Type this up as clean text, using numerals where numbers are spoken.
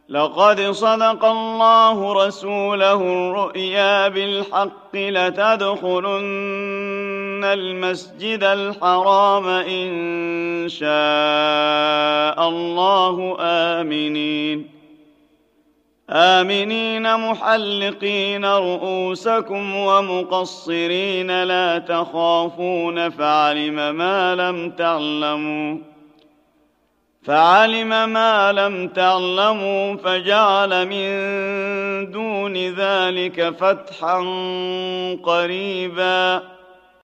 لقد صدق الله رسوله الرؤيا بالحق لتدخلن المسجد الحرام إن شاء الله آمنين محلقين رؤوسكم ومقصرين لا تخافون فعلم ما لم تعلموا فجعل من دون ذلك فتحا قريبا